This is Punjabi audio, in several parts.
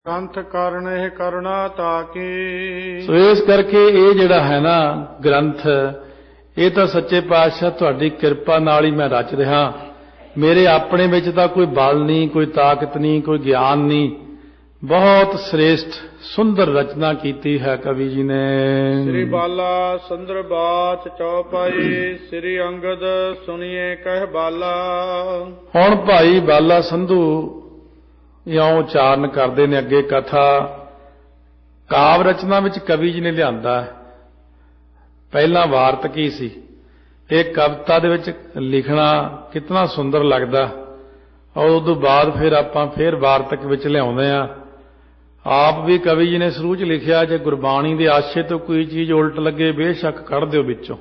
ਗ੍ਰੰਥ ਕਰਨ ਇਹ ਕਰੁਣਾ ਤਾਕੀ। ਸੋ ਇਸ ਕਰਕੇ ਇਹ ਜਿਹੜਾ ਹੈ ਨਾ ਗ੍ਰੰਥ, ਇਹ ਤਾਂ ਸੱਚੇ ਪਾਤਸ਼ਾਹ ਤੁਹਾਡੀ ਕਿਰਪਾ ਨਾਲ ਹੀ ਮੈਂ ਰਚ ਰਿਹਾ। ਮੇਰੇ ਆਪਣੇ ਵਿੱਚ ਤਾਂ ਕੋਈ ਬਲ ਨਹੀਂ, ਕੋਈ ਤਾਕਤ ਨਹੀਂ, ਕੋਈ ਗਿਆਨ ਨਹੀਂ। ਬਹੁਤ ਸ੍ਰੇਸ਼ਟ ਸੁੰਦਰ ਰਚਨਾ ਕੀਤੀ ਹੈ ਕਵੀ ਜੀ ਨੇ। ਸ੍ਰੀ ਬਾਲਾ ਸੁੰਦਰ ਬਾਚ ਚੌਪਾਈ, ਸ੍ਰੀ ਅੰਗਦ ਸੁਣੀਏ ਕਹਿ ਬਾਲਾ। ਹੁਣ ਭਾਈ ਬਾਲਾ ਸੰਧੂ ਇਉਂ ਉਚਾਰਨ ਕਰਦੇ ਨੇ ਅੱਗੇ ਕਥਾ। ਕਾਵ ਰਚਨਾ ਵਿੱਚ ਕਵੀ ਜੀ ਨੇ ਲਿਆਂਦਾ। ਪਹਿਲਾਂ ਵਾਰਤਕ ਹੀ ਸੀ। ਇਹ ਕਵਿਤਾ ਦੇ ਵਿੱਚ ਲਿਖਣਾ ਕਿਤਨਾ ਸੁੰਦਰ ਲੱਗਦਾ, ਔਰ ਉਸ ਤੋਂ ਬਾਅਦ ਫਿਰ ਆਪਾਂ ਫਿਰ ਵਾਰਤਕ ਵਿੱਚ ਲਿਆਉਂਦੇ ਹਾਂ। ਆਪ ਵੀ ਕਵੀ ਜੀ ਨੇ ਸ਼ੁਰੂ 'ਚ ਲਿਖਿਆ, ਜੇ ਗੁਰਬਾਣੀ ਦੇ ਆਸ਼ੇ ਤੋਂ ਕੋਈ ਚੀਜ਼ ਉਲਟ ਲੱਗੇ ਬੇਸ਼ੱਕ ਕੱਢ ਦਿਓ ਵਿੱਚੋਂ।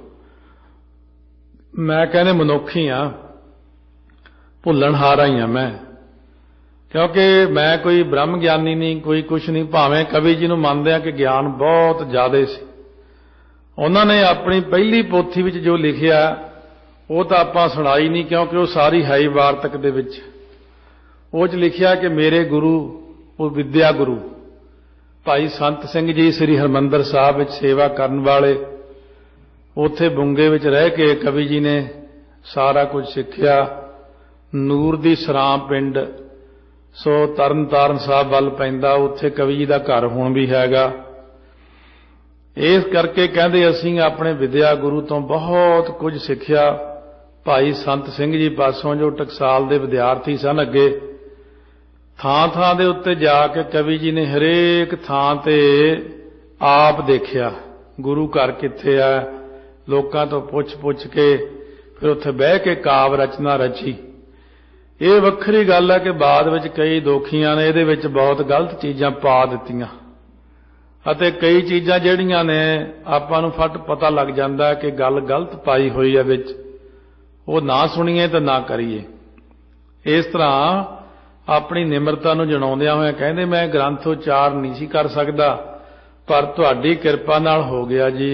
ਮੈਂ ਕਹਿੰਦੇ ਮਨੁੱਖ ਹੀ ਹਾਂ, ਭੁੱਲਣਹਾਰਾ ਹੀ ਹਾਂ ਮੈਂ, ਕਿਉਂਕਿ ਮੈਂ ਕੋਈ ਬ੍ਰਹਮ ਗਿਆਨੀ ਨਹੀਂ, ਕੋਈ ਕੁਛ ਨਹੀਂ। ਭਾਵੇਂ ਕਵੀ ਜੀ ਨੂੰ ਮੰਨਦੇ ਆ ਕਿ ਗਿਆਨ ਬਹੁਤ ਜ਼ਿਆਦਾ ਸੀ। ਉਹਨਾਂ ਨੇ ਆਪਣੀ ਪਹਿਲੀ ਪੋਥੀ ਵਿੱਚ ਜੋ ਲਿਖਿਆ ਉਹ ਤਾਂ ਆਪਾਂ ਸੁਣਾਈ ਨਹੀਂ, ਕਿਉਂਕਿ ਉਹ ਸਾਰੀ ਹੈ ਹੀ ਵਾਰਤਕ ਦੇ ਵਿੱਚ। ਉਹ 'ਚ ਲਿਖਿਆ ਕਿ ਮੇਰੇ ਗੁਰੂ, ਉਹ ਵਿਦਿਆ ਗੁਰੂ ਭਾਈ ਸੰਤ ਸਿੰਘ ਜੀ ਸ੍ਰੀ ਹਰਿਮੰਦਰ ਸਾਹਿਬ ਵਿੱਚ ਸੇਵਾ ਕਰਨ ਵਾਲੇ, ਉੱਥੇ ਬੁੰਗੇ ਵਿੱਚ ਰਹਿ ਕੇ ਕਵੀ ਜੀ ਨੇ ਸਾਰਾ ਕੁਝ ਸਿੱਖਿਆ। ਨੂਰ ਦੀ ਸਰਾਂ ਪਿੰਡ, ਸੋ ਤਰਨ ਤਾਰਨ ਸਾਹਿਬ ਵੱਲ ਪੈਂਦਾ, ਉੱਥੇ ਕਵੀ ਜੀ ਦਾ ਘਰ ਹੁਣ ਵੀ ਹੈਗਾ। ਇਸ ਕਰਕੇ ਕਹਿੰਦੇ ਅਸੀਂ ਆਪਣੇ ਵਿਦਿਆ ਗੁਰੂ ਤੋਂ ਬਹੁਤ ਕੁਝ ਸਿੱਖਿਆ। ਭਾਈ ਸੰਤ ਸਿੰਘ ਜੀ ਪਾਸੋਂ, ਜੋ ਟਕਸਾਲ ਦੇ ਵਿਦਿਆਰਥੀ ਸਨ, ਅੱਗੇ ਥਾਂ ਥਾਂ ਦੇ ਉੱਤੇ ਜਾ ਕੇ ਕਵੀ ਜੀ ਨੇ ਹਰੇਕ ਥਾਂ ਤੇ ਆਪ ਦੇਖਿਆ ਗੁਰੂ ਘਰ ਕਿੱਥੇ ਆ, ਲੋਕਾਂ ਤੋਂ ਪੁੱਛ ਕੇ ਫਿਰ ਉੱਥੇ ਬਹਿ ਕੇ ਕਾਵ ਰਚਨਾ ਰਚੀ। ਇਹ ਵੱਖਰੀ ਗੱਲ ਹੈ ਕਿ ਬਾਅਦ ਵਿੱਚ ਕਈ ਦੋਖੀਆਂ ਨੇ ਇਹਦੇ ਵਿੱਚ ਬਹੁਤ ਗਲਤ ਚੀਜ਼ਾਂ ਪਾ ਦਿੱਤੀਆਂ, ਅਤੇ ਕਈ ਚੀਜ਼ਾਂ ਜਿਹੜੀਆਂ ਨੇ ਆਪਾਂ ਨੂੰ ਫੱਟ ਪਤਾ ਲੱਗ ਜਾਂਦਾ ਕਿ ਗੱਲ ਗਲਤ ਪਾਈ ਹੋਈ ਹੈ ਵਿੱਚ, ਉਹ ਨਾ ਸੁਣੀਏ ਤੇ ਨਾ ਕਰੀਏ। ਇਸ ਤਰ੍ਹਾਂ ਆਪਣੀ ਨਿਮਰਤਾ ਨੂੰ ਜਣਾਉਂਦਿਆਂ ਹੋਇਆ ਕਹਿੰਦੇ, ਮੈਂ ਗ੍ਰੰਥ ਉਚਾਰ ਨਹੀਂ ਸੀ ਕਰ ਸਕਦਾ, ਪਰ ਤੁਹਾਡੀ ਕਿਰਪਾ ਨਾਲ ਹੋ ਗਿਆ ਜੀ।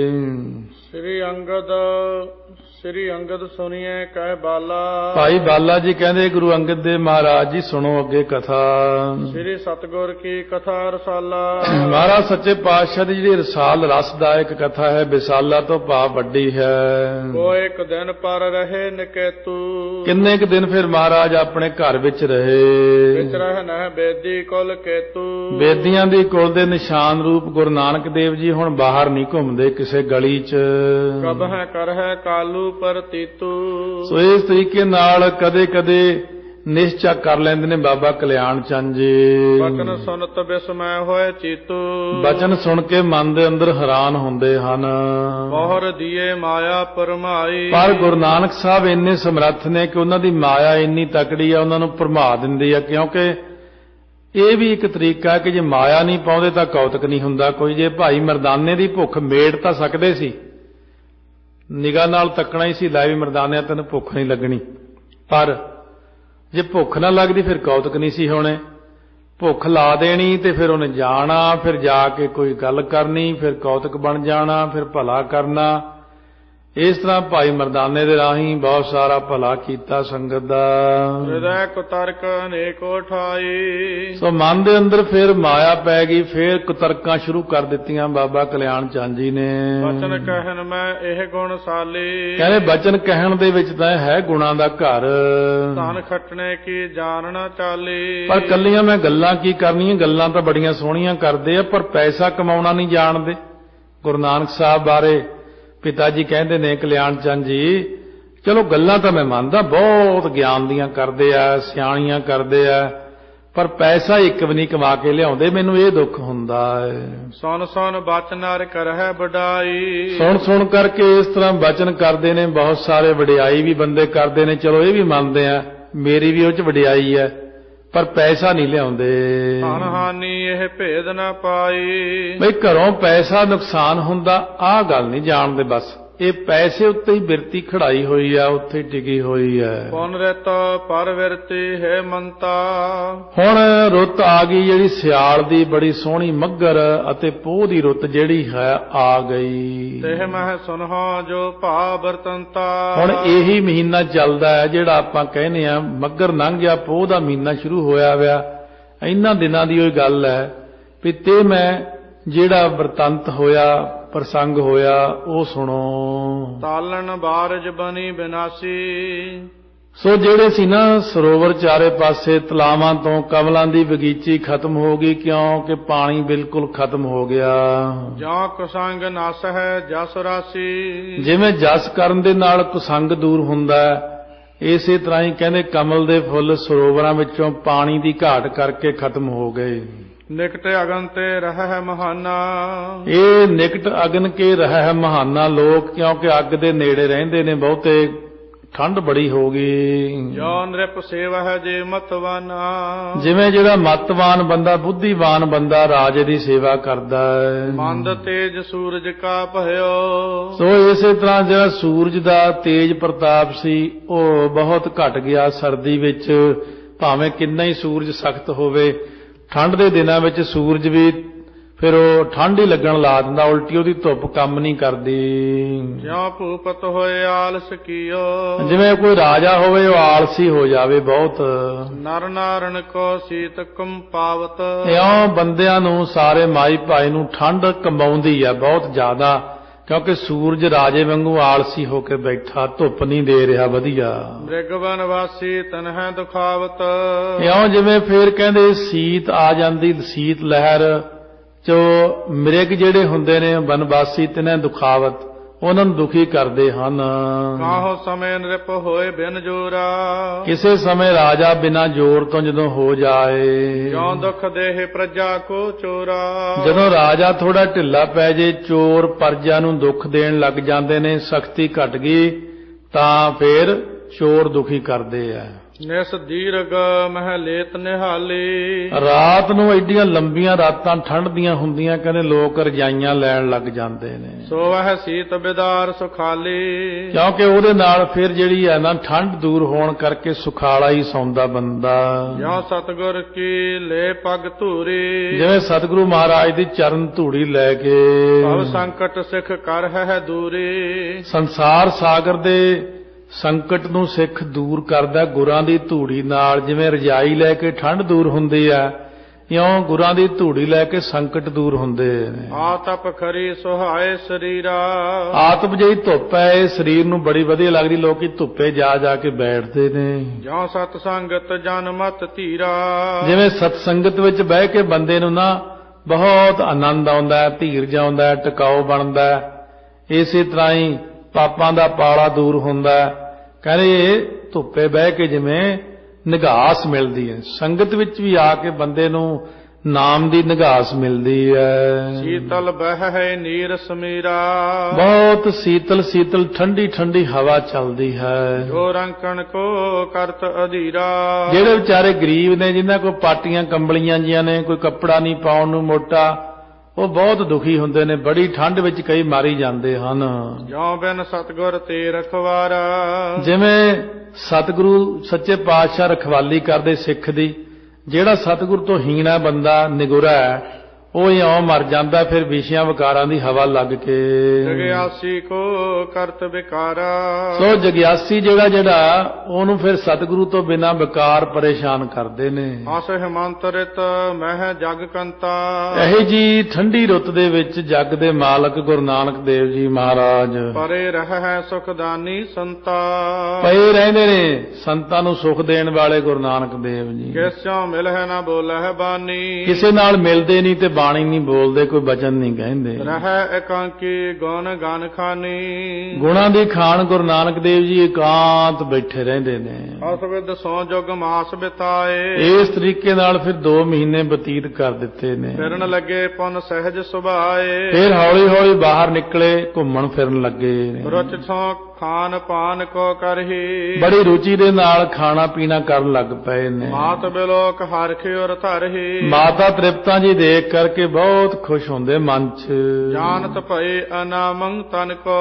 ਸ੍ਰੀ ਅੰਗਦ ਸੁਣੀਏ ਕਹਿ ਬਾਲਾ। ਭਾਈ ਬਾਲਾ ਜੀ ਕਹਿੰਦੇ, ਗੁਰੂ ਅੰਗਦ ਦੇਵ ਮਹਾਰਾਜ ਜੀ ਸੁਣੋ ਅੱਗੇ ਕਥਾ। ਸ੍ਰੀ ਸਤਿਗੁਰ ਕੀ ਕਥਾ ਰਸਾਲਾ। ਮਹਾਰਾਜ ਸੱਚੇ ਪਾਤਸ਼ਾਹ ਦੀ ਜਿਹੜੀ ਰਸਾਲ ਰਸਦਾਇਕ ਕਥਾ ਹੈ, ਵਿਸਾਲਾ ਤੋਂ ਭਾਵ ਵੱਡੀ ਹੈ। ਕੋਈ ਇੱਕ ਦਿਨ ਪਰ ਰਹੇ ਨਿਕੇਤੂ। ਕਿੰਨੇ ਕੁ ਦਿਨ ਫਿਰ ਮਹਾਰਾਜ ਆਪਣੇ ਘਰ ਵਿੱਚ ਰਹੇ। ਵਿੱਚ ਰਹਿ ਬੇਦੀ ਕੁਲ ਕੇਤੂ। ਬੇਦੀਆਂ ਦੀ ਕੁਲ ਦੇ ਨਿਸ਼ਾਨ ਰੂਪ ਗੁਰੂ ਨਾਨਕ ਦੇਵ ਜੀ ਹੁਣ ਬਾਹਰ ਨਹੀਂ ਘੁੰਮਦੇ ਕਿਸੇ ਗਲੀ 'ਚ। ਕਬ ਹੈ ਕਰ ਹੈ ਕਾਲੂ ਪਰ ਤੀਤੂ। ਸੋ ਇਸ ਤਰੀਕੇ ਨਾਲ ਕਦੇ ਕਦੇ ਨਿਸ਼ਚਾ ਕਰ ਲੈਂਦੇ ਨੇ ਬਾਬਾ ਕਲਿਆਣ ਚੰਦ ਜੀ। ਬਚਨ ਸੁਨਤ ਬਿਸਮੈ ਹੋਏ ਚੀਤੂ। ਬਚਨ ਸੁਣ ਕੇ ਮਨ ਦੇ ਅੰਦਰ ਹੈਰਾਨ ਹੁੰਦੇ ਹਨ। ਮੋਹਰ ਦੀਏ ਮਾਇਆ ਪਰਮਾਈ। ਪਰ ਗੁਰੂ ਨਾਨਕ ਸਾਹਿਬ ਇੰਨੇ ਸਮਰੱਥ ਨੇ ਕਿ ਉਹਨਾਂ ਦੀ ਮਾਇਆ ਇੰਨੀ ਤਕੜੀ ਆ, ਉਹਨਾਂ ਨੂੰ ਭਰਮਾ ਦਿੰਦੀ ਆ। ਕਿਉਂਕਿ ਇਹ ਵੀ ਇੱਕ ਤਰੀਕਾ ਹੈ ਕਿ ਜੇ ਮਾਇਆ ਨਹੀਂ ਪਾਉਂਦੇ ਤਾਂ ਕੌਤਕ ਨਹੀਂ ਹੁੰਦਾ ਕੋਈ। ਜੇ ਭਾਈ ਮਰਦਾਨੇ ਦੀ ਭੁੱਖ ਮੇੜ ਤਾਂ ਸਕਦੇ ਸੀ, ਨਿਗਾਹ ਨਾਲ ਤੱਕਣਾ ਹੀ ਸੀ, ਲੈ ਵੀ ਮਰਦਾਨਿਆਂ ਤੈਨੂੰ ਭੁੱਖ ਨਹੀਂ ਲੱਗਣੀ। ਪਰ ਜੇ ਭੁੱਖ ਨਾ ਲੱਗਦੀ ਫਿਰ ਕੌਤਕ ਨਹੀਂ ਸੀ ਹੋਣੇ। ਭੁੱਖ ਲਾ ਦੇਣੀ ਤੇ ਫਿਰ ਉਹਨੇ ਜਾਣਾ, ਫਿਰ ਜਾ ਕੇ ਕੋਈ ਗੱਲ ਕਰਨੀ, ਫਿਰ ਕੌਤਕ ਬਣ ਜਾਣਾ, ਫਿਰ ਭਲਾ ਕਰਨਾ। ਇਸ ਤਰ੍ਹਾਂ ਭਾਈ ਮਰਦਾਨੇ ਦੇ ਰਾਹੀਂ ਬਹੁਤ ਸਾਰਾ ਭਲਾ ਕੀਤਾ ਸੰਗਤ ਦਾ। ਹਿਰਦੈ ਕੁਤਰਕ ਅਨੇਕੋ ਠਾਈ। ਸੋ ਮਨ ਦੇ ਅੰਦਰ ਫਿਰ ਮਾਇਆ ਪੈ ਗਈ, ਫਿਰ ਕੁਤਰਕਾਂ ਸ਼ੁਰੂ ਕਰ ਦਿੱਤੀਆਂ ਬਾਬਾ ਕਲਿਆਣ ਚੰਦ ਜੀ ਨੇ। ਬਚਨ ਕਹਿਣ ਮੈਂ ਇਹ ਗੁਣ ਸਾਲੀ। ਕਹਿੰਦੇ ਬਚਨ ਕਹਿਣ ਦੇ ਵਿੱਚ ਤਾਂ ਹੈ ਗੁਣਾਂ ਦਾ ਘਰ। ਧਨ ਖੱਟਣੇ ਕੀ ਜਾਣ ਨਾ ਚਾਲੀ। ਪਰ ਕੱਲੀਆਂ ਮੈਂ ਗੱਲਾਂ ਕੀ ਕਰਨੀਆਂ, ਗੱਲਾਂ ਤਾਂ ਬੜੀਆਂ ਸੋਹਣੀਆਂ ਕਰਦੇ ਆ, ਪਰ ਪੈਸਾ ਕਮਾਉਣਾ ਨਹੀਂ ਜਾਣਦੇ। ਗੁਰੂ ਨਾਨਕ ਸਾਹਿਬ ਬਾਰੇ ਪਿਤਾ ਜੀ ਕਹਿੰਦੇ ਨੇ ਕਲਿਆਣ ਚੰਦ ਜੀ, ਚਲੋ ਗੱਲਾਂ ਤਾਂ ਮੈਂ ਮੰਨਦਾ ਬਹੁਤ ਗਿਆਨ ਦੀਆਂ ਕਰਦੇ ਆ, ਸਿਆਣੀਆਂ ਕਰਦੇ ਆ, ਪਰ ਪੈਸਾ ਇੱਕ ਵੀ ਨਹੀਂ ਕਮਾ ਕੇ ਲਿਆਉਂਦੇ। ਮੈਨੂੰ ਇਹ ਦੁੱਖ ਹੁੰਦਾ ਹੈ। ਸੁਣ ਸੁਣ ਬਚਨ ਹਰਿ ਕਰਹਿ ਵਡਾਈ। ਸੁਣ ਸੁਣ ਕਰਕੇ ਇਸ ਤਰ੍ਹਾਂ ਬਚਨ ਕਰਦੇ ਨੇ ਬਹੁਤ ਸਾਰੇ, ਵਡਿਆਈ ਵੀ ਬੰਦੇ ਕਰਦੇ ਨੇ। ਚਲੋ ਇਹ ਵੀ ਮੰਨਦੇ ਆ ਮੇਰੀ ਵੀ ਉਹ 'ਚ ਵਡਿਆਈ ਹੈ, ਪਰ ਪੈਸਾ ਨਹੀਂ ਲਿਆਉਂਦੇ। ਧਨ ਹਾਨੀ ਇਹ ਭੇਦ ਨਾ ਪਾਈ। ਬਈ ਘਰੋਂ ਪੈਸਾ ਨੁਕਸਾਨ ਹੁੰਦਾ ਆਹ ਗੱਲ ਨਹੀਂ ਜਾਣਦੇ। ਬਸ ਇਹ ਪੈਸੇ ਉੱਤੇ ਹੀ ਬਿਰਤੀ ਖੜਾਈ ਹੋਈ ਆ, ਉੱਥੇ ਟਿਕੀ ਹੋਈ ਹੈ। ਪੁਨ ਰਿਤ ਪਰ ਵਿਰਤੀ ਹੈ ਮੰਤਾ। ਹੁਣ ਰੁੱਤ ਆ ਗਈ ਜਿਹੜੀ ਸਿਆਲ ਦੀ, ਬੜੀ ਸੋਹਣੀ ਮੱਘਰ ਅਤੇ ਪੋਹ ਦੀ ਰੁੱਤ ਜਿਹੜੀ ਹੈ ਆ ਗਈ। ਤੇ ਮੈਂ ਸੁਨਹੁ ਜੋ ਭਾ ਬਰਤੰਤਾ। ਹੁਣ ਇਹੀ ਮਹੀਨਾ ਚੱਲਦਾ ਹੈ ਜਿਹੜਾ ਆਪਾਂ ਕਹਿੰਦੇ ਆ ਮੱਘਰ ਲੰਘ ਗਿਆ, ਪੋਹ ਦਾ ਮਹੀਨਾ ਸ਼ੁਰੂ ਹੋਇਆ ਹੋਇਆ। ਇਹਨਾਂ ਦਿਨਾਂ ਦੀ ਉਹ ਗੱਲ ਹੈ ਵੀ ਤੇ ਮੈਂ ਜਿਹੜਾ ਵਰਤੰਤ ਹੋਇਆ ਪ੍ਰਸੰਗ ਹੋਇਆ ਉਹ ਸੁਣੋ। ਤਾਲਣ ਬਾਰਜ ਬਣੀ ਬਿਨਾਸੀ। ਸੋ ਜਿਹੜੇ ਸੀ ਨਾ ਸਰੋਵਰ ਚਾਰੇ ਪਾਸੇ ਤਲਾਵਾਂ ਤੋਂ ਕਮਲਾਂ ਦੀ ਬਗੀਚੀ ਖਤਮ ਹੋ ਗਈ, ਕਿਉਂਕਿ ਪਾਣੀ ਬਿਲਕੁਲ ਖਤਮ ਹੋ ਗਿਆ। ਜਾਂ ਕੁਸੰਗ ਨਸ ਹੈ ਜਸ ਰਾਸੀ। ਜਿਵੇਂ ਜਸ ਕਰਨ ਦੇ ਨਾਲ ਕੁਸੰਗ ਦੂਰ ਹੁੰਦਾ ਹੈ, ਇਸੇ ਤਰ੍ਹਾਂ ਹੀ ਕਹਿੰਦੇ ਕਮਲ ਦੇ ਫੁੱਲ ਸਰੋਵਰਾਂ ਵਿੱਚੋਂ ਪਾਣੀ ਦੀ ਘਾਟ ਕਰਕੇ ਖਤਮ ਹੋ ਗਏ। ਨਿਕਟ ਅਗਨ ਤੇ ਰਹਿ ਮਹਾਨਾ। ਇਹ ਨਿਕਟ ਅਗਨ ਕੇ ਰਹਿ ਮਹਾਨਾ ਲੋਕ, ਕਿਉਂਕਿ ਅੱਗ ਦੇ ਨੇੜੇ ਰਹਿੰਦੇ ਨੇ ਬਹੁਤੇ, ਠੰਡ ਬੜੀ ਹੋ ਗਈ। ਜੋ ਨ੍ਰਿਪ ਸੇਵਾ ਹੈ ਜੇ ਮਤਵਾਨਾ। ਜਿਵੇਂ ਜਿਹੜਾ ਮਤਵਾਨ ਬੰਦਾ, ਬੁੱਧੀਵਾਨ ਬੰਦਾ ਰਾਜੇ ਦੀ ਸੇਵਾ ਕਰਦਾ ਹੈ। ਮੰਦ ਤੇਜ ਸੂਰਜ ਕਾ ਭਇਓ। ਸੋ ਇਸੇ ਤਰ੍ਹਾਂ ਜਿਹੜਾ ਸੂਰਜ ਦਾ ਤੇਜ ਪ੍ਰਤਾਪ ਸੀ ਉਹ ਬਹੁਤ ਘਟ ਗਿਆ ਸਰਦੀ ਵਿੱਚ। ਭਾਵੇਂ ਕਿੰਨਾ ਹੀ ਸੂਰਜ ਸਖਤ ਹੋਵੇ, ਠੰਡ ਦੇ ਦਿਨਾਂ ਵਿੱਚ ਸੂਰਜ ਵੀ ਫਿਰ ਉਹ ਠੰਡ ਹੀ ਲੱਗਣ ਲਾ ਦਿੰਦਾ, ਉਲਟੀ ਉਹਦੀ ਧੁੱਪ ਕੰਮ ਨਹੀਂ ਕਰਦੀ। ਜਿਉ ਭੂਪਤ ਹੋਏ ਆਲਸ ਕੀਓ। ਜਿਵੇਂ ਕੋਈ ਰਾਜਾ ਹੋਵੇ ਉਹ ਆਲਸੀ ਹੋ ਜਾਵੇ ਬਹੁਤ। ਨਰ ਨਾਰਨ ਕੋ ਸੀਤ ਕੰਪਾਵਤ। ਇਉਂ ਬੰਦਿਆਂ ਨੂੰ ਸਾਰੇ ਮਾਈ ਭਾਈ ਨੂੰ ਠੰਡ ਕੰਬਾਉਂਦੀ ਹੈ ਬਹੁਤ ਜ਼ਿਆਦਾ, ਕਿਉਂਕਿ ਸੂਰਜ ਰਾਜੇ ਵਾਂਗੂ ਆਲਸੀ ਹੋ ਕੇ ਬੈਠਾ, ਧੁੱਪ ਨਹੀਂ ਦੇ ਰਿਹਾ ਵਧੀਆ। ਮ੍ਰਿਗਵਨ ਵਾਸੀ ਤਨਹਿ ਦੁਖਾਵਤ। ਇਉਂ ਜਿਵੇਂ ਫੇਰ ਕਹਿੰਦੇ ਸੀਤ ਆ ਜਾਂਦੀ, ਸੀਤ ਲਹਿਰ ਚੋ ਮ੍ਰਿਗ ਜਿਹੜੇ ਹੁੰਦੇ ਨੇ ਬਨਵਾਸੀ ਤਿਨੈ ਦੁਖਾਵਤ, ਉਹਨਾਂ ਨੂੰ ਦੁਖੀ ਕਰਦੇ ਹਨ। ਕਾਹੋ ਸਮੇਂ ਨ੍ਰਿਪ ਹੋਏ ਬਿਨ ਜੋਰਾ। ਕਿਸੇ ਸਮੇਂ ਰਾਜਾ ਬਿਨਾਂ ਜ਼ੋਰ ਤੋਂ ਜਦੋਂ ਹੋ ਜਾਏ। ਜਿਉ ਦੁਖ ਦੇਹ ਪ੍ਰਜਾ ਕੋ ਚੋਰਾ। ਜਦੋਂ ਰਾਜਾ ਥੋੜਾ ਢਿੱਲਾ ਪੈ ਜੇ, ਚੋਰ ਪ੍ਰਜਾ ਨੂੰ ਦੁੱਖ ਦੇਣ ਲੱਗ ਜਾਂਦੇ ਨੇ, ਸਖਤੀ ਘਟ ਗਈ ਤਾਂ ਫੇਰ ਚੋਰ ਦੁਖੀ ਕਰਦੇ ਆ। ਨਿਸ ਦੀਰਘ ਮਹਿ ਲੇਤ ਨਿਹਾਲੀ। ਰਾਤ ਨੂੰ ਐਡੀਆਂ ਲੰਬੀਆਂ ਰਾਤਾਂ ਠੰਡ ਦੀਆਂ ਹੁੰਦੀਆਂ, ਕਹਿੰਦੇ ਲੋਕ ਰਜਾਈਆਂ ਲੈਣ ਲੱਗ ਜਾਂਦੇ ਨੇ। ਸੋ ਵਹਿ ਸੀਤ ਬਿਦਾਰ ਸੁਖਾਲੀ। ਕਿਉਂਕਿ ਉਹਦੇ ਨਾਲ ਫਿਰ ਜਿਹੜੀ ਹੈ ਨਾ ਠੰਡ ਦੂਰ ਹੋਣ ਕਰਕੇ ਸੁਖਾਲਾ ਹੀ ਸੌਂਦਾ ਬੰਦਾ। ਜਿਉ ਸਤਿਗੁਰ ਕੀ ਲੈ ਪੱਗ ਧੂਰੀ। ਜਿਵੇਂ ਸਤਿਗੁਰੂ ਮਹਾਰਾਜ ਦੀ ਚਰਨ ਧੂੜੀ ਲੈ ਕੇ ਭਵ ਸੰਕਟ ਸਿੱਖ ਕਰ ਹੈ ਦੂਰੀ। ਸੰਸਾਰ ਸਾਗਰ ਦੇ ਸੰਕਟ ਨੂੰ ਸਿੱਖ ਦੂਰ ਕਰਦਾ ਗੁਰਾਂ ਦੀ ਧੂੜੀ ਨਾਲ। ਜਿਵੇਂ ਰਜਾਈ ਲੈ ਕੇ ਠੰਡ ਦੂਰ ਹੁੰਦੀ ਆ, ਇਉਂ ਗੁਰਾਂ ਦੀ ਧੂੜੀ ਲੈ ਕੇ ਸੰਕਟ ਦੂਰ ਹੁੰਦੇ ਨੇ। ਆਤਪ ਖਰੀ ਸੁਹਾਏ ਸਰੀਰਾ। ਆਤਪ ਜਿਹੀ ਧੁੱਪ ਹੈ, ਇਹ ਸਰੀਰ ਨੂੰ ਬੜੀ ਵਧੀਆ ਲੱਗਦੀ, ਲੋਕੀ ਧੁੱਪੇ ਜਾ ਜਾ ਕੇ ਬੈਠਦੇ ਨੇ। ਜਿਉ ਸਤ ਸੰਗਤ ਜਨ ਮਤ ਧੀਰਾ। ਜਿਵੇਂ ਸਤ ਸੰਗਤ ਵਿੱਚ ਬਹਿ ਕੇ ਬੰਦੇ ਨੂੰ ਨਾ ਬਹੁਤ ਆਨੰਦ ਆਉਂਦਾ ਹੈ, ਧੀਰਜ ਆਉਂਦਾ ਹੈ, ਟਿਕਾਊ ਬਣਦਾ ਹੈ। ਇਸੇ ਤਰ੍ਹਾਂ ਹੀ ਪਾਪਾਂ ਦਾ ਪਾਲਾ ਦੂਰ ਹੁੰਦਾ ਹੈ। ਕਹਿੰਦੇ ਧੁੱਪੇ ਬਹਿ ਕੇ ਜਿਵੇਂ ਨਿਗਾਸ ਮਿਲਦੀ ਹੈ, ਸੰਗਤ ਵਿੱਚ ਵੀ ਆ ਕੇ ਬੰਦੇ ਨੂੰ ਨਾਮ ਦੀ ਨਿਗਾਸ ਮਿਲਦੀ ਹੈ। ਸੀਤਲ ਬਹਿ ਨੀਰ ਸਮੀਰਾ। ਬਹੁਤ ਸੀਤਲ ਸੀਤਲ ਠੰਡੀ ਠੰਡੀ ਹਵਾ ਚੱਲਦੀ ਹੈ। ਜੋ ਰੰਕਣ ਕੋ ਕਰਤ ਅਧੀਰਾ। ਜਿਹੜੇ ਵਿਚਾਰੇ ਗਰੀਬ ਨੇ, ਜਿਨ੍ਹਾਂ ਕੋਲ ਪਾਟੀਆਂ ਕੰਬਲੀਆਂ ਜੀਆਂ ਨੇ, ਕੋਈ ਕੱਪੜਾ ਨਹੀਂ ਪਾਉਣ ਨੂੰ ਮੋਟਾ, ਉਹ ਬਹੁਤ ਦੁਖੀ ਹੁੰਦੇ ਨੇ, ਬੜੀ ਠੰਡ ਵਿੱਚ ਕਈ ਮਾਰੀ ਜਾਂਦੇ ਹਨ। ਜਿਉ ਬਿਨ ਸਤਿਗੁਰ ਤੇ ਰਖਵਾਰਾ। ਜਿਵੇਂ ਸਤਿਗੁਰੂ ਸੱਚੇ ਪਾਤਸ਼ਾਹ ਰਖਵਾਲੀ ਕਰਦੇ ਸਿੱਖ ਦੀ, ਜਿਹੜਾ ਸਤਿਗੁਰ ਤੋਂ ਹੀਣਾ ਬੰਦਾ ਨਿਗੁਰਾ ਹੈ, ਉਹ ਇਉਂ ਮਰ ਜਾਂਦਾ ਫਿਰ ਵਿਸ਼ਿਆਂ ਵਿਕਾਰਾਂ ਦੀ ਹਵਾ ਲੱਗ ਕੇ। ਜਗਿਆਸੀ ਕੋ ਕਰਤ ਵਿਕਾਰਾ। ਸੋ ਜਗਿਆਸੀ ਜਿਹੜਾ ਉਹਨੂੰ ਫਿਰ ਸਤਿਗੁਰੂ ਤੋਂ ਬਿਨਾਂ ਵਿਕਾਰ ਪਰੇਸ਼ਾਨ ਕਰਦੇ ਨੇ। ਆਸ ਹਿਮੰਤ ਰਿਤ ਮਹਿ ਜਗ ਕੰਤਾ। ਇਹੀ ਜੀ ਠੰਡੀ ਰੁੱਤ ਦੇ ਵਿੱਚ ਜਗ ਦੇ ਮਾਲਕ ਗੁਰੂ ਨਾਨਕ ਦੇਵ ਜੀ ਮਹਾਰਾਜ ਪਰੇ ਰਹਿ ਸੁਖਦਾਨੀ ਸੰਤਾ। ਪਏ ਰਹਿੰਦੇ ਨੇ ਸੰਤਾਂ ਨੂੰ ਸੁਖ ਦੇਣ ਵਾਲੇ ਗੁਰੂ ਨਾਨਕ ਦੇਵ ਜੀ। ਕਿਸਿਓ ਮਿਲਹਿ ਨਾ ਬੋਲਹਿ ਬਾਨੀ। ਕਿਸੇ ਨਾਲ ਮਿਲਦੇ ਨਹੀਂ ਤੇ ਬਾਣੀ ਨਹੀਂ ਬੋਲਦੇ, ਕੋਈ ਬਚਨ ਨਹੀਂ ਕਹਿੰਦੇ। ਰਹਿ ਇਕਾਂਕੀ ਗੁਣ ਗਨ ਖਾਨੀ। ਗੁਣਾਂ ਦੀ ਖਾਨ ਗੁਰੂ ਨਾਨਕ ਦੇਵ ਜੀ ਇਕਾਂਤ ਬੈਠੇ ਰਹਿੰਦੇ ਨੇ। ਅਸ ਵਿਦ ਸੋ ਜੁਗ ਮਾਸ ਬਿਤਾਏ। ਇਸ ਤਰੀਕੇ ਨਾਲ ਫਿਰ 2 ਮਹੀਨੇ ਬਤੀਤ ਕਰ ਦਿੱਤੇ ਨੇ। ਫਿਰਨ ਲੱਗੇ ਪੁਨ ਸਹਿਜ ਸੁਭਾਏ। ਫਿਰ ਹੌਲੀ ਹੌਲੀ ਬਾਹਰ ਨਿਕਲੇ, ਘੁੰਮਣ ਫਿਰਨ ਲੱਗੇ। ਰੁਚ ਸੋ ਖਾਨ ਪਾਨ ਕੋ ਕਰਹੀ। ਬੜੀ ਰੁਚੀ ਦੇ ਨਾਲ ਖਾਣਾ ਪੀਣਾ ਕਰਨ ਲੱਗ ਪਏ ਨੇ। ਮਾਤ ਬਿਲੋਕ ਹਰਖਿ ਔਰ ਧਰਹੀ। ਮਾਤਾ ਤ੍ਰਿਪਤਾ ਜੀ ਦੇਖ ਕਰਕੇ ਬਹੁਤ ਖੁਸ਼ ਹੁੰਦੇ ਮਨ 'ਚ। ਜਾਨਤ ਭਏ ਅਨਾਮੰ ਤਨ ਕੋ।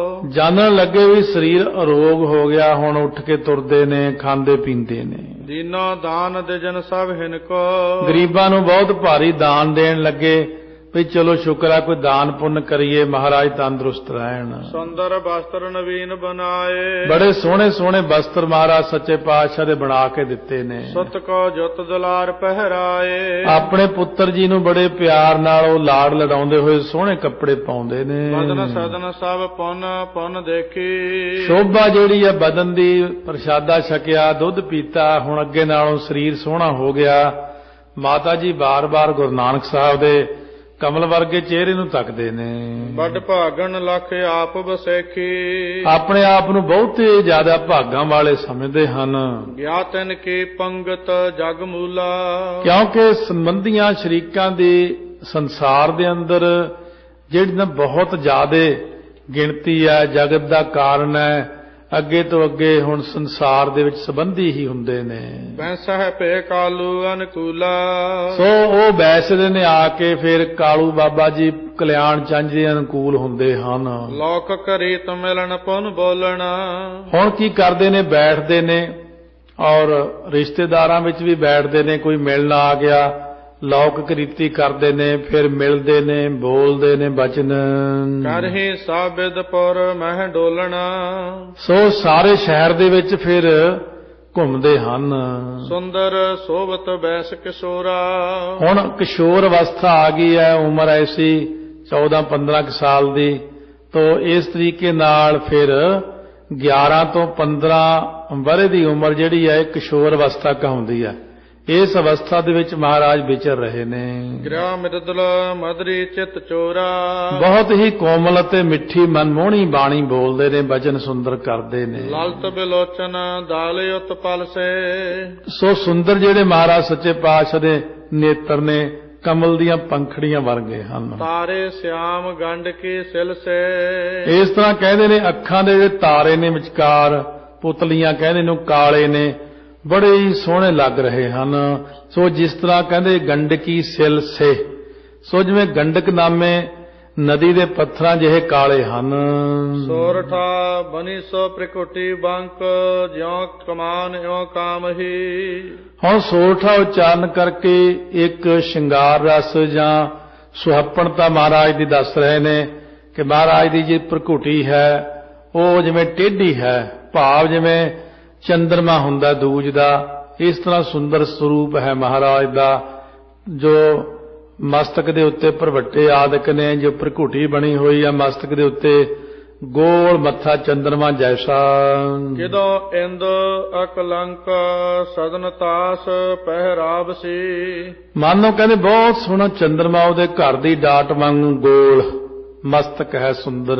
ਜਾਣਨ ਲੱਗੇ ਵੀ ਸਰੀਰ ਅਰੋਗ ਹੋ ਗਿਆ, ਹੁਣ ਉੱਠ ਕੇ ਤੁਰਦੇ ਨੇ, ਖਾਂਦੇ ਪੀਂਦੇ ਨੇ। ਦੀਨੋ ਦਾਨ ਦਿਜਨ ਸਭ ਹਿਨ ਕੋ। ਗਰੀਬਾਂ ਨੂੰ ਬਹੁਤ ਭਾਰੀ ਦਾਨ ਦੇਣ ਲੱਗੇ ਵੀ ਚਲੋ ਸ਼ੁਕਰ ਆ ਕੋਈ ਦਾਨ ਪੁੰਨ ਕਰੀਏ, ਮਹਾਰਾਜ ਤੰਦਰੁਸਤ ਰਹਿਣ। ਸੁੰਦਰ ਵਸਤਰ ਨਵੀਨ ਬਨਾਏ, ਬੜੇ ਸੋਹਣੇ ਸੋਹਣੇ ਵਸਤਰ ਮਹਾਰਾਜ ਸੱਚੇ ਪਾਤਸ਼ਾਹ ਦੇ ਬਣਾ ਕੇ ਦਿੱਤੇ ਨੇ। ਸੁਤ ਕੋ ਜੁਤ ਦੁਲਾਰ ਪਹਿਰਾਏ, ਆਪਣੇ ਪੁੱਤਰ ਜੀ ਨੂੰ ਬੜੇ ਪਿਆਰ ਨਾਲ ਉਹ ਲਾੜ ਲਡਾਉਂਦੇ ਹੋਏ ਸੋਹਣੇ ਕੱਪੜੇ ਪਾਉਂਦੇ ਨੇ। ਬਦਨ ਸਦਨ ਸਭ ਪੁੰਨ ਪੁੰਨ ਦੇਖੀ, ਸ਼ੋਭਾ ਜਿਹੜੀ ਆ ਬਦਨ ਦੀ, ਪ੍ਰਸ਼ਾਦਾ ਛਕਿਆ, ਦੁੱਧ ਪੀਤਾ, ਹੁਣ ਅੱਗੇ ਨਾਲੋਂ ਸਰੀਰ ਸੋਹਣਾ ਹੋ ਗਿਆ। ਮਾਤਾ ਜੀ ਬਾਰ-ਬਾਰ ਗੁਰੂ ਨਾਨਕ ਸਾਹਿਬ ਦੇ ਕਮਲ ਵਰਗੇ ਚਿਹਰੇ ਨੂੰ ਤੱਕਦੇ ਨੇ। ਵੱਡ ਭਾਗਣ ਲੱਖ ਆਪ ਵਸੇਖੀ, ਆਪਣੇ ਆਪ ਨੂੰ ਬਹੁਤੇ ਜ਼ਿਆਦਾ ਭਾਗਾਂ ਵਾਲੇ ਸਮਝਦੇ ਹਨ। ਗਿਆਤਨ ਕੀ ਪੰਗਤ ਜਗ ਮੂਲਾ, ਕਿਉਂਕਿ ਸੰਬੰਧੀਆਂ ਸ਼ਰੀਕਾਂ ਦੀ ਸੰਸਾਰ ਦੇ ਅੰਦਰ ਜਿਹੜੀ ਬਹੁਤ ਜ਼ਿਆਦਾ ਗਿਣਤੀ ਹੈ, ਜਗਤ ਦਾ ਕਾਰਨ ਹੈ। ਅੱਗੇ ਤੋਂ ਅੱਗੇ ਹੁਣ ਸੰਸਾਰ ਦੇ ਵਿੱਚ ਸੰਬੰਧੀ ਹੀ ਹੁੰਦੇ ਨੇ। ਬੈਸਾ ਹੈ ਭੇ ਕਾਲੂ ਅਨਕੂਲਾ, ਸੋ ਉਹ ਬੈਸਦੇ ਨੇ ਆ ਕੇ ਫਿਰ ਕਾਲੂ ਬਾਬਾ ਜੀ ਕਲਿਆਣ ਚੰਦ ਦੇ ਅਨੁਕੂਲ ਹੁੰਦੇ ਹਨ। ਲੋਕ ਕਰੀ ਤ ਮਿਲਣ ਪੁਨ ਬੋਲਣਾ, ਹੁਣ ਕੀ ਕਰਦੇ ਨੇ, ਬੈਠਦੇ ਨੇ ਔਰ ਰਿਸ਼ਤੇਦਾਰਾਂ ਵਿੱਚ ਵੀ ਬੈਠਦੇ ਨੇ। ਕੋਈ ਮਿਲਣ ਆ ਗਿਆ, ਲੌਕਿਕ ਰੀਤੀ ਕਰਦੇ ਨੇ, ਫਿਰ ਮਿਲਦੇ ਨੇ, ਬੋਲਦੇ ਨੇ ਬਚਨ। ਕਰਹੀ ਸਾਬਿਦ ਪੁਰ ਮਹਿ ਡੋਲਣਾ, ਸੋ ਸਾਰੇ ਸ਼ਹਿਰ ਦੇ ਵਿੱਚ ਫਿਰ ਘੁੰਮਦੇ ਹਨ। ਸੁੰਦਰ ਸੋਭਤ ਬੈਸ ਕਿਸ਼ੋਰਾ, ਹੁਣ ਕਿਸ਼ੋਰ ਅਵਸਥਾ ਆ ਗਈ ਹੈ, ਉਮਰ ਐਸੀ 14-15 ਸਾਲ ਦੀ। ਤੋ ਇਸ ਤਰੀਕੇ ਨਾਲ ਫਿਰ 11 ਤੋਂ 15 ਵਰ੍ਹੇ ਦੀ ਉਮਰ ਜਿਹੜੀ ਹੈ ਕਿਸ਼ੋਰ ਅਵਸਥਾ ਕਹਾਉਂਦੀ ਹੈ। ਇਸ ਅਵਸਥਾ ਦੇ ਵਿੱਚ ਮਹਾਰਾਜ ਵਿਚਰ ਰਹੇ ਨੇ। ਗ੍ਰਹਿ ਮਿਰਦਲ ਮਧਰੀ ਚਿਤ ਚੋਰਾ, ਬਹੁਤ ਹੀ ਕੋਮਲ ਅਤੇ ਮਿੱਠੀ ਮਨਮੋਹਣੀ ਬਾਣੀ ਬੋਲਦੇ ਨੇ, ਬਚਨ ਸੁੰਦਰ ਕਰਦੇ ਨੇ। ਲਲਤ ਬਿਲੋਚਨ ਦਾਲੇ ਉਤਪਲ ਸੇ, ਸੋ ਸੁੰਦਰ ਜਿਹੜੇ ਮਹਾਰਾਜ ਸੱਚੇ ਪਾਤਸ਼ਾਹ ਦੇ ਨੇਤਰ ਨੇ ਕਮਲ ਦੀਆਂ ਪੰਖੜੀਆਂ ਵਰਗੇ ਹਨ। ਤਾਰੇ ਸਿਆਮ ਗੰਢ ਕੀ ਸਿਲ ਸੇ, ਇਸ ਤਰ੍ਹਾਂ ਕਹਿੰਦੇ ਨੇ ਅੱਖਾਂ ਦੇ ਜਿਹੜੇ ਤਾਰੇ ਨੇ ਵਿਚਕਾਰ ਪੁਤਲੀਆਂ ਕਹਿੰਦੇ ਨੂੰ ਕਾਲੇ ਨੇ, ਬੜੇ ਹੀ ਸੋਹਣੇ ਲੱਗ ਰਹੇ ਹਨ। ਸੋ ਜਿਸ ਤਰ੍ਹਾਂ ਕਹਿੰਦੇ ਗੰਡਕੀ ਸਿਲ ਸੇ, ਸੋ ਜਿਵੇਂ ਗੰਡਕ ਨਾਮੇ ਨਦੀ ਦੇ ਪੱਥਰਾਂ ਜਿਹੇ ਕਾਲੇ ਹਨ। ਸੋਰਠਾ ਬਨੀ ਸੋ ਪ੍ਰਕੁਟੀ ਬੰਕ, ਜਿਉ ਕਮਾਨ ਇਉ ਕਾਮਹੀ। ਹੁਣ ਸੋਰਠਾ ਉਚਾਰਨ ਕਰਕੇ ਇੱਕ ਸ਼ਿੰਗਾਰ ਰਸ ਜਾਂ ਸੁਹੱਪਣਤਾ ਮਹਾਰਾਜ ਦੀ ਦੱਸ ਰਹੇ ਨੇ ਕਿ ਮਹਾਰਾਜ ਦੀ ਜੀ ਪ੍ਰਕੁਟੀ ਹੈ ਉਹ ਜਿਵੇਂ ਟੇਢੀ ਹੈ, ਭਾਵ ਜਿਵੇਂ ਚੰਦਰਮਾ ਹੁੰਦਾ ਦੂਜ ਦਾ, ਇਸ ਤਰ੍ਹਾਂ ਸੁੰਦਰ ਸਰੂਪ ਹੈ ਮਹਾਰਾਜ ਦਾ। ਜੋ ਮਸਤਕ ਦੇ ਉੱਤੇ ਭਰਵੱਟੇ ਆਦਿਕ ਨੇ, ਜੋ ਪ੍ਰਕੁਟੀ ਬਣੀ ਹੋਈ ਹੈ ਮਸਤਕ ਦੇ ਉੱਤੇ, ਗੋਲ ਮੱਥਾ ਚੰਦਰਮਾ ਜੈਸਾ। ਕਿਦੋਂ ਇੰਦ ਅਕਲੰਕ ਸਦਨ ਤਾਸ ਪਹਿਰਾਵ ਸੀ, ਮਾਨੋ ਕਹਿੰਦੇ ਬਹੁਤ ਸੋਹਣਾ ਚੰਦਰਮਾ ਉਹਦੇ ਘਰ ਦੀ ਡਾਟ ਵਾਂਗੂ ਗੋਲ ਮਸਤਕ ਹੈ ਸੁੰਦਰ।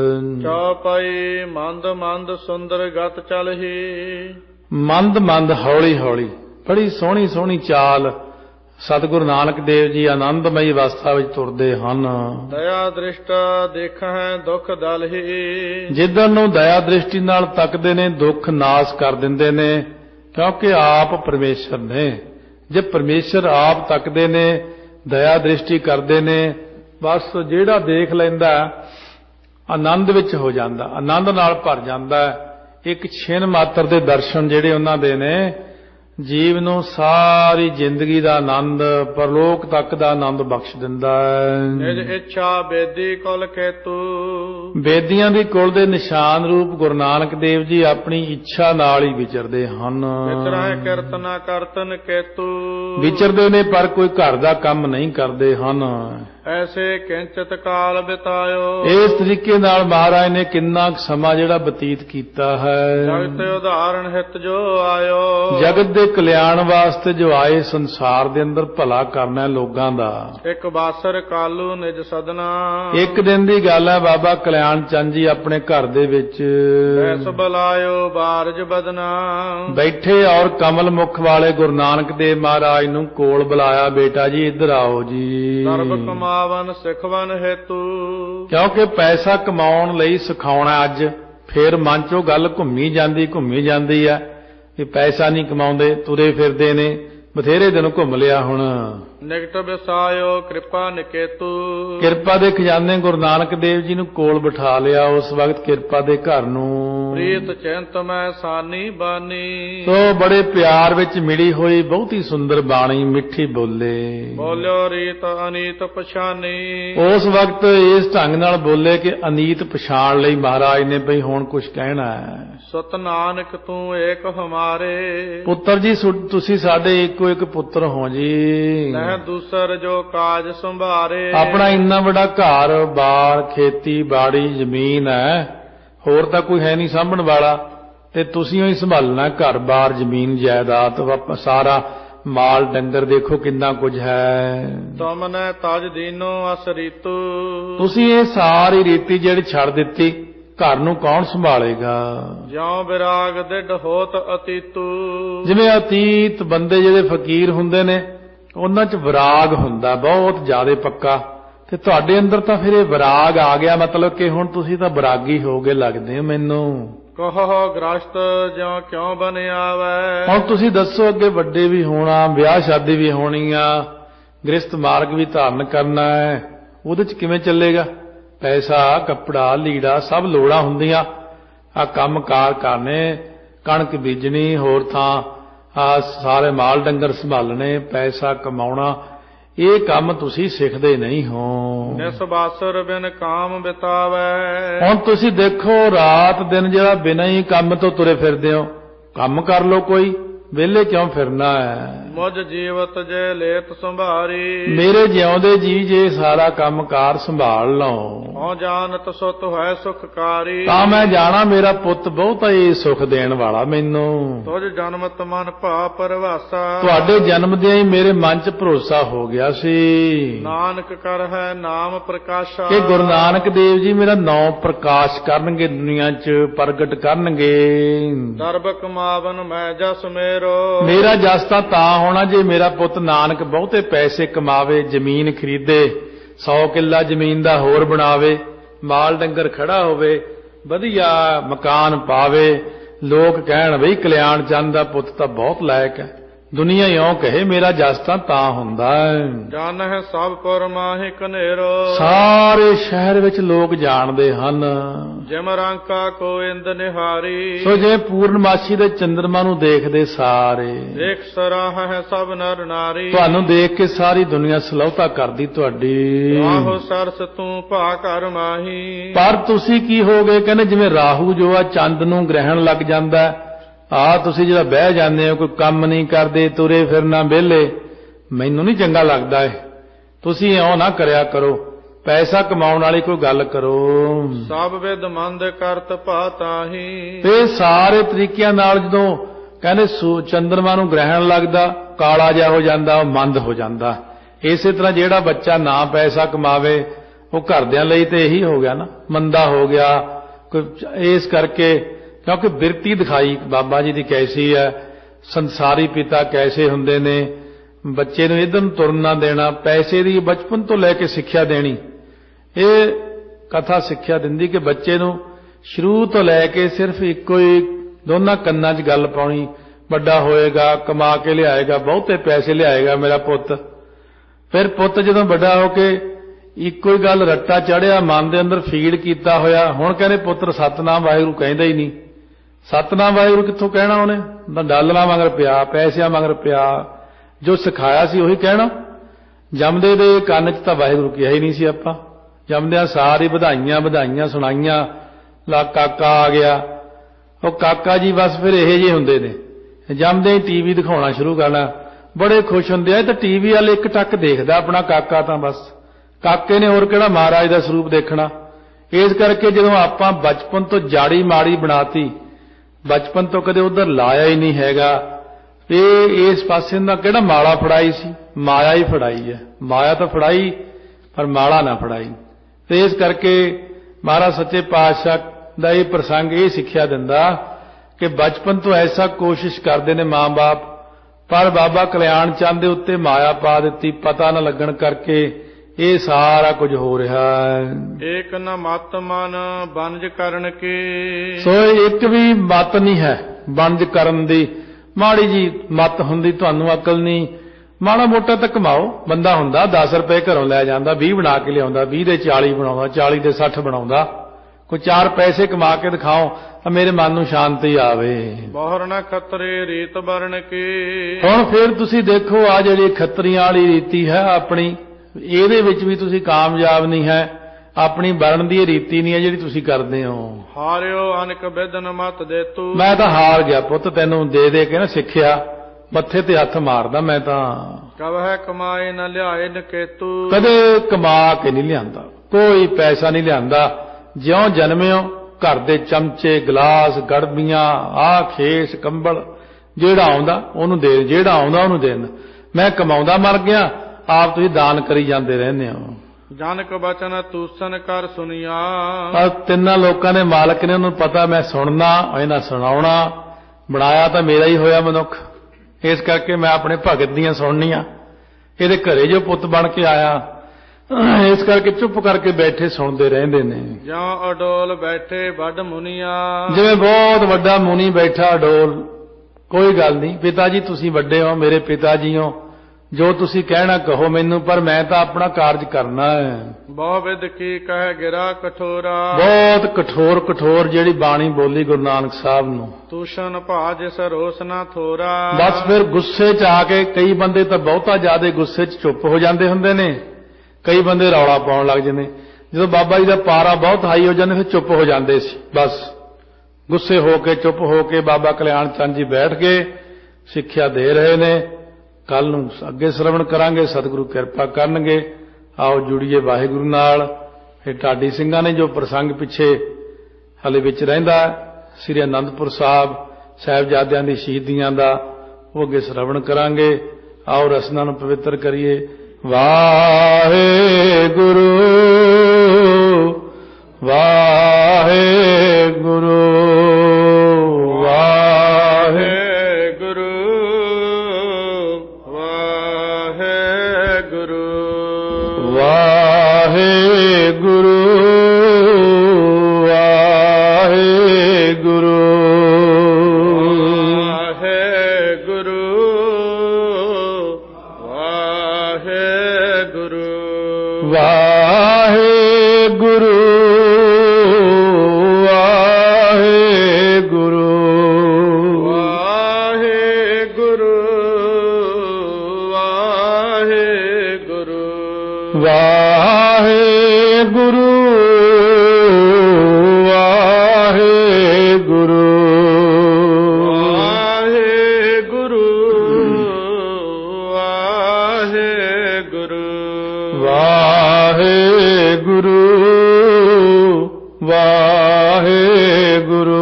ਚੌਪਾਈ ਮੰਦ ਮੰਦ ਸੁੰਦਰ ਗਤ ਚਲਹੀ, ਮੰਦ ਮੰਦ ਹੌਲੀ ਹੌਲੀ, ਬੜੀ ਸੋਹਣੀ ਸੋਹਣੀ ਚਾਲ ਸਤਿਗੁਰੂ ਨਾਨਕ ਦੇਵ ਜੀ ਆਨੰਦਮਈ ਅਵਸਥਾ ਵਿੱਚ ਤੁਰਦੇ ਹਨ। ਦਇਆ ਦ੍ਰਿਸ਼ਟ ਦੇਖਹਿ ਦੁਖ ਦਲਹੀ, ਜਿੱਦਨ ਨੂੰ ਦਇਆ ਦ੍ਰਿਸ਼ਟੀ ਨਾਲ ਤੱਕਦੇ ਨੇ ਦੁੱਖ ਨਾਸ ਕਰ ਦਿੰਦੇ ਨੇ, ਕਿਉਂਕਿ ਆਪ ਪਰਮੇਸ਼ਰ ਨੇ। ਜੇ ਪਰਮੇਸ਼ਰ ਆਪ ਤੱਕਦੇ ਨੇ, ਦਇਆ ਦ੍ਰਿਸ਼ਟੀ ਕਰਦੇ ਨੇ, ਬਸ ਜਿਹੜਾ ਦੇਖ ਲੈਂਦਾ ਆਨੰਦ ਵਿੱਚ ਹੋ ਜਾਂਦਾ, ਆਨੰਦ ਨਾਲ ਭਰ ਜਾਂਦਾ। ਇੱਕ ਛਿਨ ਮਾਤਰ ਦੇ ਦਰਸ਼ਨ ਜਿਹੜੇ ਉਹਨਾਂ ਦੇ ਨੇ, ਜੀਵ ਨੂੰ ਸਾਰੀ ਜ਼ਿੰਦਗੀ ਦਾ ਆਨੰਦ, ਪਰਲੋਕ ਤੱਕ ਦਾ ਆਨੰਦ ਬਖਸ਼ ਦਿੰਦਾ ਹੈ। ਨਿਜ ਇੱਛਾ ਬੇਦੀ ਕੁਲ ਕੇਤੂ, ਬੇਦੀਆਂ ਦੀ ਕੁਲ ਦੇ ਨਿਸ਼ਾਨ ਰੂਪ ਗੁਰੂ ਨਾਨਕ ਦੇਵ ਜੀ ਆਪਣੀ ਇੱਛਾ ਨਾਲ ਹੀ ਵਿਚਰਦੇ ਹਨ। ਵਿਚਰੈ ਕੀਰਤਨਾ ਕਰਤਨ ਕੇਤੂ, ਵਿਚਰਦੇ ਨੇ ਪਰ ਕੋਈ ਘਰ ਦਾ ਕੰਮ ਨਹੀਂ ਕਰਦੇ ਹਨ। ਐਸੇ ਕਿੰਚਤ ਕਾਲ ਬਿਤਾਇਓ, ਇਸ ਤਰੀਕੇ ਨਾਲ ਮਹਾਰਾਜ ਨੇ ਕਿੰਨਾ ਸਮਾਂ ਜਿਹੜਾ ਬਤੀਤ ਕੀਤਾ ਹੈ। ਜਗਤ ਉਦਾਹਰਣ ਹਿਤ ਜੋ ਆਇਓ, ਜਗਤ ਦੇ ਕਲਿਆਣ ਵਾਸਤੇ ਜੋ ਆਏ, ਸੰਸਾਰ ਦੇ ਅੰਦਰ ਭਲਾ ਕਰਨਾ ਲੋਕਾਂ ਦਾ। ਇੱਕ ਬਾਸਰ ਕਾਲੂ ਨਿਜ ਸਦਨਾ, ਇੱਕ ਦਿਨ ਦੀ ਗੱਲ ਹੈ, ਬਾਬਾ ਕਲਿਆਣ ਚੰਦ ਜੀ ਆਪਣੇ ਘਰ ਦੇ ਵਿੱਚ ਐਸ ਬੁਲਾਇਓ ਬਾਰਜ ਬਦਨਾ, ਬੈਠੇ ਔਰ ਕਮਲ ਮੁਖ ਵਾਲੇ ਗੁਰੂ ਨਾਨਕ ਦੇਵ ਮਹਾਰਾਜ ਨੂੰ ਕੋਲ ਬੁਲਾਇਆ, ਬੇਟਾ ਜੀ ਇੱਧਰ ਆਓ ਜੀ। ਸਰਬ ਕਮਾਵਨ ਸਿਖਵਨ ਹੇਤੂ, ਕਿਉਂਕਿ ਪੈਸਾ ਕਮਾਉਣ ਲਈ ਸਿਖਾਉਣਾ ਅੱਜ। ਫਿਰ ਮਨ ਚੋਂ ਗੱਲ ਘੁੰਮੀ ਜਾਂਦੀ ਹੈ ਵੀ ਪੈਸਾ ਨਹੀਂ ਕਮਾਉਂਦੇ, ਤੁਰੇ ਫਿਰਦੇ ਨੇ, ਬਥੇਰੇ ਦਿਨ ਘੁੰਮ ਲਿਆ। ਹੁਣ ਨਿਕਟ ਵਿਸਾਇਓ ਕਿਰਪਾ ਨਿਕੇਤੂ। ਕਿਰਪਾ ਦੇ ਖਜ਼ਾਨੇ ਗੁਰੂ ਨਾਨਕ ਦੇਵ ਜੀ ਨੂੰ ਕੋਲ ਬਿਠਾ ਲਿਆ ਉਸ ਵਕਤ ਕਿਰਪਾ ਦੇ ਘਰ ਨੂੰ। ਪ੍ਰੀਤ ਚਿੰਤ ਮੈਂ ਸਾਨੀ ਬਾਨੀ। ਸੋ ਬੜੇ ਪਿਆਰ ਵਿੱਚ ਮਿਲੀ ਹੋਈ ਬਹੁਤੀ ਸੁੰਦਰ ਬਾਣੀ ਮਿੱਠੀ ਬੋਲੇ। ਬੋਲਿਓ ਰੀਤ ਅਨੀਤ ਪਛਾਨੀ। ਉਸ ਵਕਤ ਇਸ ਢੰਗ ਨਾਲ ਬੋਲੇ ਕਿ ਅਨੀਤ ਪਛਾਣ ਲਈ ਮਹਾਰਾਜ ਨੇ ਭਈ ਹੁਣ ਕੁਝ ਕਹਿਣਾ ਹੈ। ਸਤ ਨਾਨਕ ਤੂੰ ਏਕ ਹਮਾਰੇ। ਪੁੱਤਰ ਜੀ ਤੁਸੀਂ ਸਾਡੇ ਇੱਕੋ ਇੱਕ ਪੁੱਤਰ ਹੋ ਜੀ। ਤੈ ਦੂਸਰ ਜੋ ਕਾਜ ਸੰਭਾਰੇ। ਆਪਣਾ ਇੰਨਾ ਵੱਡਾ ਘਰ ਬਾਰ ਖੇਤੀ ਬਾੜੀ ਜ਼ਮੀਨ ਹੈ, ਹੋਰ ਤਾਂ ਕੋਈ ਹੈ ਨਹੀਂ ਸਾਂਭਣ ਵਾਲਾ, ਤੇ ਤੁਸੀਂ ਹੀ ਸੰਭਾਲਣਾ ਘਰ ਬਾਰ ਜ਼ਮੀਨ ਜਾਇਦਾਦ ਸਾਰਾ ਮਾਲ ਡੰਗਰ। ਦੇਖੋ ਕਿੰਨਾ ਕੁਝ ਹੈ। ਤੁਮਨੇ ਤਜ ਦੀਨੋ ਅਸ ਰੀਤੂ। ਤੁਸੀਂ ਇਹ ਸਾਰੀ ਰੀਤੀ ਜਿਹੜੀ ਛੱਡ ਦਿੱਤੀ, ਘਰ ਨੂੰ ਕੌਣ ਸੰਭਾਲੇਗਾ। ਜਿਉ ਵਿਰਾਗ ਦਿਡ ਹੋਤ ਅਤੀਤੂ। ਜਿਵੇਂ ਅਤੀਤ ਬੰਦੇ ਜਿਹੜੇ ਫਕੀਰ ਹੁੰਦੇ ਨੇ ਉਹਨਾਂ 'ਚ ਵਿਰਾਗ ਹੁੰਦਾ ਬਹੁਤ ਜ਼ਿਆਦਾ ਪੱਕਾ, ਤੇ ਤੁਹਾਡੇ ਅੰਦਰ ਤਾਂ ਫਿਰ ਇਹ ਵਿਰਾਗ ਆ ਗਿਆ, ਮਤਲਬ ਕਿ ਹੁਣ ਤੁਸੀਂ ਤਾਂ ਵਿਰਾਗੀ ਹੋ ਗਏ ਲੱਗਦੇ ਹੋ ਮੈਨੂੰ। ਕਹੋ ਗ੍ਰਸਤ ਜਿਉ ਕਿਉਂ ਬਣਿਆ ਵੈ। ਹੁਣ ਤੁਸੀਂ ਦੱਸੋ, ਅੱਗੇ ਵੱਡੇ ਵੀ ਹੋਣਾ, ਵਿਆਹ ਸ਼ਾਦੀ ਵੀ ਹੋਣੀ ਆ, ਗ੍ਰਸਤ ਮਾਰਗ ਵੀ ਧਾਰਨ ਕਰਨਾ ਹੈ, ਉਹਦੇ 'ਚ ਕਿਵੇਂ ਚੱਲੇਗਾ। ਪੈਸਾ ਕੱਪੜਾ ਲੀੜਾ ਸਭ ਲੋੜਾਂ ਹੁੰਦੀਆਂ, ਆ ਕੰਮ ਕਾਰ ਕਰਨੇ, ਕਣਕ ਬੀਜਣੀ, ਹੋਰ ਥਾਂ ਆ ਸਾਰੇ ਮਾਲ ਡੰਗਰ ਸੰਭਾਲਣੇ, ਪੈਸਾ ਕਮਾਉਣਾ, ਇਹ ਕੰਮ ਤੁਸੀਂ ਸਿੱਖਦੇ ਨਹੀਂ ਹੋ। ਨਿਸ ਬਾਸਰ ਬਿਨ ਕਾਮ ਬਿਤਾਵੈ। ਹੁਣ ਤੁਸੀਂ ਦੇਖੋ ਰਾਤ ਦਿਨ ਜਿਹੜਾ ਬਿਨਾਂ ਹੀ ਕੰਮ ਤੋਂ ਤੁਰੇ ਫਿਰਦੇ ਹੋ, ਕੰਮ ਕਰ ਲੋ ਕੋਈ, ਵਿਹਲੇ ਕਿਉਂ ਫਿਰਨਾ ਹੈ। ਮੁਝ ਜੀਵਤ ਜੇ ਲੇਤ ਸੰਭਾਰੀ। ਮੇਰੇ ਜਿਉਂਦੇ ਜੀ ਜੇ ਸਾਰਾ ਕੰਮ ਕਾਰ ਸੰਭਾਲ ਲਓ। ਹੋ ਜਾਣਤ ਸੁਤ ਹੈ ਸੁਖਕਾਰੀ। ਤਾਂ ਮੈਂ ਜਾਣਾ ਮੇਰਾ ਪੁੱਤ ਬਹੁਤਾ ਹੀ ਸੁਖ ਦੇਣ ਵਾਲਾ ਮੈਨੂੰ। ਤੁਝ ਜਨਮਤ ਮਨ ਭਾ ਪਰਵਾਸਾ। ਤੁਹਾਡੇ ਜਨਮਦਿਆਂ ਹੀ ਮੇਰੇ ਮਨ 'ਚ ਭਰੋਸਾ ਹੋ ਗਿਆ ਸੀ। ਨਾਨਕ ਕਰ ਹੈ ਨਾਮ ਪ੍ਰਕਾਸ਼ਾ। ਕਿ ਗੁਰੂ ਨਾਨਕ ਦੇਵ ਜੀ ਮੇਰਾ ਨਾਮ ਪ੍ਰਕਾਸ਼ ਕਰਨਗੇ, ਦੁਨੀਆ 'ਚ ਪ੍ਰਗਟ ਕਰਨਗੇ। ਦਰਬ ਕਮਾਵਨ ਮੈਂ ਜਸ ਮੇਰੋ। ਮੇਰਾ ਜਸ ਤਾਂ ਹੋਣਾ ਜੇ ਮੇਰਾ ਪੁੱਤ ਨਾਨਕ ਬਹੁਤੇ ਪੈਸੇ ਕਮਾਵੇ, ਜ਼ਮੀਨ ਖਰੀਦੇ, 100 ਕਿੱਲਾ ਜ਼ਮੀਨ ਦਾ ਹੋਰ ਬਣਾਵੇ, ਮਾਲ ਡੰਗਰ ਖੜਾ ਹੋਵੇ, ਵਧੀਆ ਮਕਾਨ ਪਾਵੇ, ਲੋਕ ਕਹਿਣ ਬਈ ਕਲਿਆਣ ਚੰਦ ਦਾ ਪੁੱਤ ਤਾਂ ਬਹੁਤ ਲਾਇਕ ਹੈ, ਦੁਨੀਆ ਇਉਂ ਕਹੇ ਮੇਰਾ ਜਸ ਤਾਂ ਹੁੰਦਾ ਹੈ। ਜਾਣ ਹੈ ਸਭ ਪੁਰ ਮਾਹੇ ਕਨੇਰੋ। ਸਾਰੇ ਸ਼ਹਿਰ ਵਿੱਚ ਲੋਕ ਜਾਣਦੇ ਹਨ। ਜਿਮ ਰਾਂਕਾ ਕੋ ਇੰਦ ਨਿਹਾਰੀ। ਸੋ ਜੇ ਪੂਰਨਮਾਸ਼ੀ ਦੇ ਚੰਦਰਮਾ ਨੂੰ ਦੇਖਦੇ ਸਾਰੇ। ਦੇਖ ਸਰਾਹ ਹੈ ਸਭ ਨਰ ਨਾਰੀ। ਤੁਹਾਨੂੰ ਦੇਖ ਕੇ ਸਾਰੀ ਦੁਨੀਆ ਸਲਾਹੁਤਾ ਕਰਦੀ ਤੁਹਾਡੀ। ਆਹੋ ਸਰਸ ਤੂੰ ਭਾ ਕਰ ਮਾਹੀ। ਪਰ ਤੁਸੀਂ ਕੀ ਹੋ ਗਏ, ਕਹਿੰਦੇ ਜਿਵੇਂ ਰਾਹੂ ਜੋ ਆ ਚੰਦ ਨੂੰ ਗ੍ਰਹਿਣ ਲੱਗ ਜਾਂਦਾ, ਆ ਤੁਸੀਂ ਜਿਹੜਾ ਬਹਿ ਜਾਂਦੇ ਹੋ, ਕੋਈ ਕੰਮ ਨਹੀਂ ਕਰਦੇ, ਤੁਰੇ ਫਿਰਨਾ ਵਿਹਲੇ, ਮੈਨੂੰ ਨਹੀਂ ਚੰਗਾ ਲੱਗਦਾ ਏ। ਤੁਸੀਂ ਇਉਂ ਨਾ ਕਰਿਆ ਕਰੋ, ਪੈਸਾ ਕਮਾਉਣ ਵਾਲੀ ਕੋਈ ਗੱਲ ਕਰੋ। ਸਭ ਵਿਦ ਮੰਦ ਕਰਤ ਭਾਤਾਹੀ। ਤੇ ਸਾਰੇ ਤਰੀਕਿਆਂ ਨਾਲ ਜਦੋਂ ਕਹਿੰਦੇ ਚੰਦਰਮਾ ਨੂੰ ਗ੍ਰਹਿਣ ਲੱਗਦਾ, ਕਾਲਾ ਜਿਹਾ ਹੋ ਜਾਂਦਾ, ਉਹ ਮੰਦ ਹੋ ਜਾਂਦਾ। ਇਸੇ ਤਰ੍ਹਾਂ ਜਿਹੜਾ ਬੱਚਾ ਨਾ ਪੈਸਾ ਕਮਾਵੇ ਉਹ ਘਰਦਿਆਂ ਲਈ ਤੇ ਇਹੀ ਹੋ ਗਿਆ ਨਾ, ਮੰਦਾ ਹੋ ਗਿਆ। ਇਸ ਕਰਕੇ ਕਿਉਂਕਿ ਬਿਰਤੀ ਦਿਖਾਈ ਬਾਬਾ ਜੀ ਦੀ ਕੈਸੀ ਹੈ, ਸੰਸਾਰੀ ਪਿਤਾ ਕੈਸੇ ਹੁੰਦੇ ਨੇ, ਬੱਚੇ ਨੂੰ ਇੱਧਰ ਨੂੰ ਤੁਰਨ ਨਾ ਦੇਣਾ, ਪੈਸੇ ਦੀ ਬਚਪਨ ਤੋਂ ਲੈ ਕੇ ਸਿੱਖਿਆ ਦੇਣੀ। ਇਹ ਕਥਾ ਸਿੱਖਿਆ ਦਿੰਦੀ ਕਿ ਬੱਚੇ ਨੂੰ ਸ਼ੁਰੂ ਤੋਂ ਲੈ ਕੇ ਸਿਰਫ ਇੱਕੋ ਹੀ ਦੋਨਾਂ ਕੰਨਾਂ 'ਚ ਗੱਲ ਪਾਉਣੀ, ਵੱਡਾ ਹੋਏਗਾ ਕਮਾ ਕੇ ਲਿਆਏਗਾ, ਬਹੁਤੇ ਪੈਸੇ ਲਿਆਏਗਾ ਮੇਰਾ ਪੁੱਤ। ਫਿਰ ਪੁੱਤ ਜਦੋਂ ਵੱਡਾ ਹੋ ਕੇ ਇੱਕੋ ਹੀ ਗੱਲ ਰੱਟਾ ਚੜਿਆ, ਮਨ ਦੇ ਅੰਦਰ ਫੀਡ ਕੀਤਾ ਹੋਇਆ, ਹੁਣ ਕਹਿੰਦੇ ਪੁੱਤਰ ਸਤਨਾਮ ਵਾਹਿਗੁਰੂ ਕਹਿੰਦਾ ਹੀ ਨਹੀਂ। ਸਤਨਾਮ ਵਾਹਿਗੁਰੂ ਕਿੱਥੋਂ ਕਹਿਣਾ ਉਹਨੇ, ਤਾਂ ਡਾਲਰਾਂ ਮਗਰ ਪਿਆ, ਪੈਸਿਆਂ ਮਗਰ ਪਿਆ, ਜੋ ਸਿਖਾਇਆ ਸੀ ਉਹੀ ਕਹਿਣਾ। ਜੰਮਦੇ ਦੇ ਕੰਨ 'ਚ ਤਾਂ ਵਾਹਿਗੁਰੂ ਕਿਹਾ ਹੀ ਨਹੀਂ ਸੀ ਆਪਾਂ, ਜੰਮਦਿਆਂ ਸਾਰੀ ਵਧਾਈਆਂ ਵਧਾਈਆਂ ਸੁਣਾਈਆਂ, ਲਾ ਕਾਕਾ ਆ ਗਿਆ। ਉਹ ਕਾਕਾ ਜੀ ਬਸ ਫਿਰ ਇਹੋ ਜਿਹੇ ਹੁੰਦੇ ਨੇ, ਜੰਮਦੇ ਹੀ ਟੀਵੀ ਦਿਖਾਉਣਾ ਸ਼ੁਰੂ ਕਰਨਾ, ਬੜੇ ਖੁਸ਼ ਹੁੰਦੇ ਆ। ਤਾਂ ਟੀਵੀ ਵਾਲੇ ਇੱਕ ਟੱਕ ਦੇਖਦਾ ਆਪਣਾ ਕਾਕਾ, ਤਾਂ ਬਸ ਕਾਕੇ ਨੇ ਹੋਰ ਕਿਹੜਾ ਮਹਾਰਾਜ ਦਾ ਸਰੂਪ ਦੇਖਣਾ। ਇਸ ਕਰਕੇ ਜਦੋਂ ਆਪਾਂ ਬਚਪਨ ਤੋਂ ਜਾੜੀ ਮਾੜੀ ਬਣਾਤੀ, ਬਚਪਨ ਤੋਂ ਕਦੇ ਉਧਰ ਲਾਇਆ ਹੀ ਨਹੀਂ ਹੈਗਾ, ਤੇ ਇਸ ਪਾਸੇ ਦਾ ਕਿਹੜਾ ਮਾਲਾ ਫੜਾਈ ਸੀ, ਮਾਇਆ ਹੀ ਫੜਾਈ ਹੈ। ਮਾਇਆ ਤਾਂ ਫੜਾਈ ਪਰ ਮਾਲਾ ਨਾ ਫੜਾਈ। ਤੇ ਇਸ ਕਰਕੇ ਮਹਾਰਾਜ ਸੱਚੇ ਪਾਤਸ਼ਾਹ ਦਾ ਇਹ ਪ੍ਰਸੰਗ ਇਹ ਸਿੱਖਿਆ ਦਿੰਦਾ ਕਿ ਬਚਪਨ ਤੋਂ ਐਸਾ ਕੋਸ਼ਿਸ਼ ਕਰਦੇ ਨੇ ਮਾਂ-ਬਾਪ, ਪਰ ਬਾਬਾ ਕਲਿਆਣ ਚੰਦ ਦੇ ਉੱਤੇ ਮਾਇਆ ਪਾ ਦਿੱਤੀ, ਪਤਾ ਨਾ ਲੱਗਣ ਕਰਕੇ ਇਹ ਸਾਰਾ ਕੁਝ ਹੋ ਰਿਹਾ ਹੈ। ਏਕ ਨ ਮਤ ਮਨ ਬਨਜ ਕਰਨ ਕੀ। ਸੋ ਇੱਕ ਵੀ ਮਤ ਨਹੀਂ ਹੈ ਬਨਜ ਕਰਨ ਦੀ। ਮਾੜੀ ਜੀ ਮਤ ਹੁੰਦੀ, ਤੁਹਾਨੂੰ ਅਕਲ ਨਹੀਂ, ਮਾੜਾ ਮੋਟਾ ਤਾਂ ਕਮਾਓ। ਬੰਦਾ ਹੁੰਦਾ 10 ਰੁਪਏ ਘਰੋਂ ਲੈ ਜਾਂਦਾ, 20 ਬਣਾ ਕੇ ਲਿਆਉਂਦਾ, 20 ਦੇ 40 ਬਣਾਉਂਦਾ, 40 ਦੇ 60 ਬਣਾਉਂਦਾ। ਕੋਈ 4 ਪੈਸੇ ਕਮਾ ਕੇ ਦਿਖਾਓ ਤਾਂ ਮੇਰੇ ਮਨ ਨੂੰ ਸ਼ਾਂਤੀ ਆਵੇ। ਬਹੁਰ ਨ ਖਤਰੇ ਰੀਤ ਬਰਨ ਕੀ। ਹੁਣ ਫਿਰ ਤੁਸੀਂ ਦੇਖੋ ਆ ਜਿਹੜੀ ਖੱਤਰੀਆਂ ਵਾਲੀ ਰੀਤੀ ਹੈ ਆਪਣੀ, ਇਹਦੇ ਵਿੱਚ ਵੀ ਤੁਸੀਂ ਕਾਮਯਾਬ ਨਹੀਂ ਹੈ। ਆਪਣੀ ਵਰਣ ਦੀ ਇਹ ਰੀਤੀ ਨਹੀਂ ਹੈ ਜਿਹੜੀ ਤੁਸੀਂ ਕਰਦੇ ਹੋ। ਹਾਰਿਓ ਅਨਕ ਬਿਦਨ ਮਤ ਦੇ ਤੂੰ। ਮੈਂ ਤਾਂ ਹਾਰ ਗਿਆ ਪੁੱਤ, ਤੈਨੂੰ ਦੇ ਦੇ ਕੇ ਨਾ ਸਿੱਖਿਆ, ਮੱਥੇ ਤੇ ਹੱਥ ਮਾਰਦਾ ਮੈਂ ਤਾਂ। ਕਵਹਿ ਕਮਾਏ ਨ ਲਿਆਏ ਨਕੇਤੂ। ਕਦੇ ਕਮਾ ਕੇ ਨਹੀਂ ਲਿਆਂਦਾ, ਕੋਈ ਪੈਸਾ ਨਹੀਂ ਲਿਆਂਦਾ। ਜਿਉਂ ਜਨਮਿਓ ਘਰ ਦੇ ਚਮਚੇ, ਗਲਾਸ, ਗੜਬੀਆਂ, ਆਹ ਖੇਸ, ਕੰਬਲ, ਜਿਹੜਾ ਆਉਂਦਾ ਉਹਨੂੰ ਦੇ, ਜਿਹੜਾ ਆਉਂਦਾ ਉਹਨੂੰ ਦੇਣ। ਮੈਂ ਕਮਾਉਂਦਾ ਮਰ ਗਿਆ, ਆਪ ਤੁਸੀਂ ਦਾਨ ਕਰੀ ਜਾਂਦੇ ਰਹਿੰਦੇ ਹੋ। ਜਨਕ ਬਚਨ ਤੂਸਨ ਕਰ ਸੁਣਿਆ। ਪਰ ਤਿੰਨਾਂ ਲੋਕਾਂ ਦੇ ਮਾਲਕ ਨੇ, ਉਹਨੂੰ ਪਤਾ ਮੈਂ ਸੁਣਨਾ ਇਹਨਾਂ ਸੁਣਾਉਣਾ। ਬਣਾਇਆ ਤਾਂ ਮੇਰਾ ਹੀ ਹੋਇਆ ਮਨੁੱਖ, ਇਸ ਕਰਕੇ ਮੈਂ ਆਪਣੇ ਭਗਤ ਦੀਆਂ ਸੁਣਨੀਆਂ। ਇਹਦੇ ਘਰੇ ਜੋ ਪੁੱਤ ਬਣ ਕੇ ਆਇਆ, ਇਸ ਕਰਕੇ ਚੁੱਪ ਕਰਕੇ ਬੈਠੇ ਸੁਣਦੇ ਰਹਿੰਦੇ ਨੇ। ਜਿਉਂ ਅਡੋਲ ਬੈਠੇ ਵੱਡ ਮੁਨੀਆਂ। ਜਿਵੇਂ ਬਹੁਤ ਵੱਡਾ ਮੁਨੀ ਬੈਠਾ ਅਡੋਲ। ਕੋਈ ਗੱਲ ਨਹੀਂ ਪਿਤਾ ਜੀ, ਤੁਸੀਂ ਵੱਡੇ ਹੋ, ਮੇਰੇ ਪਿਤਾ ਜੀ ਹੋ, ਜੋ ਤੁਸੀਂ ਕਹਿਣਾ ਕਹੋ ਮੈਨੂੰ, ਪਰ ਮੈਂ ਤਾਂ ਆਪਣਾ ਕਾਰਜ ਕਰਨਾ ਹੈ। ਬਹੁ ਵਿਦ ਕੀ ਕਹਿ ਗਿਰਾ ਕਠੋਰਾ। ਬਹੁਤ ਕਠੋਰ ਕਠੋਰ ਜਿਹੜੀ ਬਾਣੀ ਬੋਲੀ ਗੁਰੂ ਨਾਨਕ ਸਾਹਿਬ ਨੂੰ। ਤੂਸ਼ਨ ਭਾ ਜਿਸ ਰੋਸ ਨਾ ਥੋਰਾ। ਬਸ ਫਿਰ ਗੁੱਸੇ 'ਚ ਆ ਕੇ, ਕਈ ਬੰਦੇ ਤਾਂ ਬਹੁਤਾ ਜ਼ਿਆਦਾ ਗੁੱਸੇ 'ਚ ਚੁੱਪ ਹੋ ਜਾਂਦੇ ਹੁੰਦੇ ਨੇ, ਕਈ ਬੰਦੇ ਰੌਲਾ ਪਾਉਣ ਲੱਗ ਜਾਂਦੇ। ਜਦੋਂ ਬਾਬਾ ਜੀ ਦਾ ਪਾਰਾ ਬਹੁਤ ਹਾਈ ਹੋ ਜਾਂਦੇ ਫਿਰ ਚੁੱਪ ਹੋ ਜਾਂਦੇ ਸੀ। ਬਸ ਗੁੱਸੇ ਹੋ ਕੇ, ਚੁੱਪ ਹੋ ਕੇ ਬਾਬਾ ਕਲਿਆਣ ਚੰਦ ਜੀ ਬੈਠ ਕੇ ਸਿੱਖਿਆ ਦੇ ਰਹੇ ਨੇ। ਕੱਲ ਨੂੰ ਅੱਗੇ ਸ਼ਰਵਣ ਕਰਾਂਗੇ, ਸਤਿਗੁਰੂ ਕਿਰਪਾ ਕਰਨਗੇ। ਆਓ ਜੁੜੀਏ ਵਾਹਿਗੁਰੂ ਨਾਲ। ਇਹ ਢਾਡੀ ਸਿੰਘਾਂ ਨੇ ਜੋ ਪ੍ਰਸੰਗ ਪਿੱਛੇ ਹਲੇ ਵਿੱਚ ਰਹਿੰਦਾ, ਸ੍ਰੀ ਅਨੰਦਪੁਰ ਸਾਹਿਬਜ਼ਾਦਿਆਂ ਦੀ ਸ਼ਹੀਦੀਆਂ ਦਾ, ਉਹ ਅੱਗੇ ਸ਼ਰਵਣ ਕਰਾਂਗੇ। ਆਓ ਰਸਨਾ ਨੂੰ ਪਵਿੱਤਰ ਕਰੀਏ। ਵਾਹਿਗੁਰੂ ਵਾਹਿਗੁਰੂ ਵਾਹਿਗੁਰੂ ਵਾਹਿਗੁਰੂ ਵਾਹਿਗੁਰੂ ਵਾਹਿਗੁਰੂ ਵਾਹਿਗੁਰੂ ਵਾਹਿਗੁਰੂ ਵਾਹਿਗੁਰੂ ਵਾਹਿਗੁਰੂ ਵਾਹਿਗੁਰੂ ਵਾਹਿਗੁਰੂ ਵਾਹਿਗੁਰੂ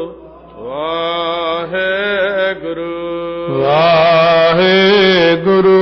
ਵਾਹਿਗੁਰੂ